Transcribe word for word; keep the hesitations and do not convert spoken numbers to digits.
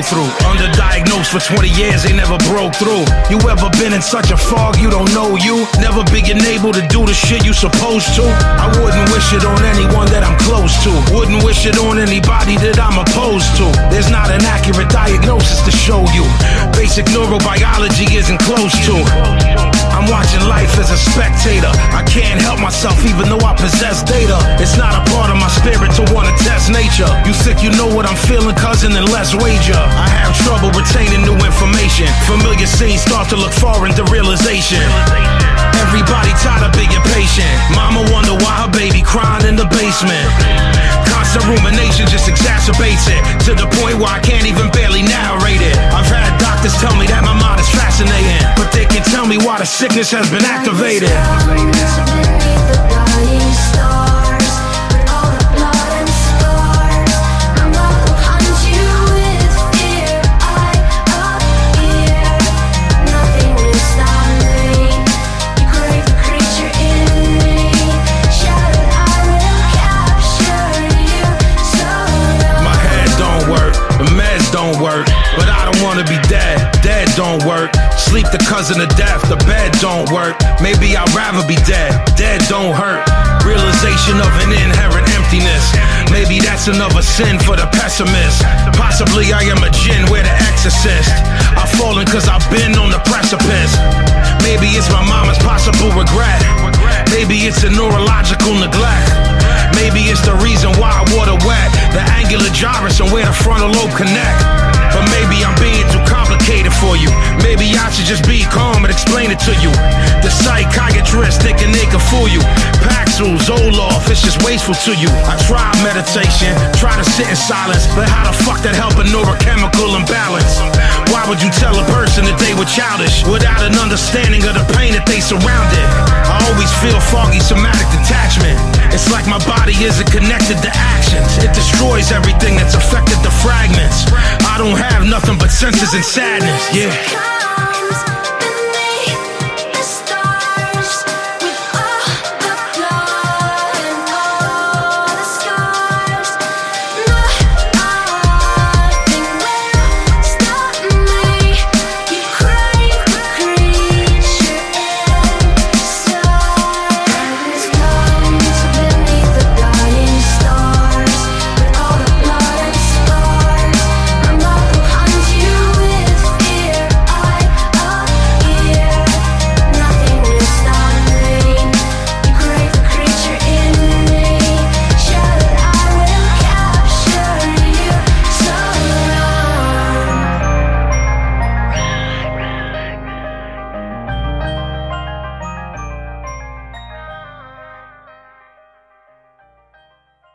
through. Underdiagnosed for twenty years, they never broke through. You ever been in such a fog you don't know you? Never being able to do the shit you supposed to? I wouldn't wish it on anyone that I'm close to. Wouldn't wish it on anybody that I'm opposed to. There's not an accurate diagnosis to show you. Basic neurobiology isn't close to. I'm watching life as a spectator. I can't help myself even though I possess data. It's not a part of my spirit to wanna test nature. You think you know what I'm feeling, cousin, then let's wager. I have trouble retaining new information. Familiar scenes start to look foreign to realization. Everybody tired of being patient. Mama wonder why her baby crying in the basement. Constant rumination just exacerbates it, to the point where I can't even barely narrate it. I've had doctors tell me that my mind is fascinating, but they can tell me why the sickness has been activated. Don't work, but I don't wanna be dead. Dead don't work. Sleep the cousin of death. The bed don't work. Maybe I'd rather be dead. Dead don't hurt. Realization of an inherent emptiness. Maybe that's another sin for the pessimist. Possibly I am a jinn, we're the exorcist. I've fallen cause I've been on the precipice. Maybe it's my mama's possible regret. Maybe it's a neurological neglect. Maybe it's the reason why I water wet. The angular gyrus and where the frontal lobe connect. But maybe I'm being too complicated for you. Maybe I should just be calm and explain it to you. The psychiatrist thinking they can fool you. Paxil, Zoloft, it's just wasteful to you. I tried meditation, try to sit in silence, but how the fuck that help a neurochemical imbalance? Why would you tell a person that they were childish without an understanding of the pain that they surrounded? I always feel foggy somatic detachment. It's like my body isn't connected to actions. It destroys everything that's affected to fragments. I don't have nothing but senses and sadness, yeah.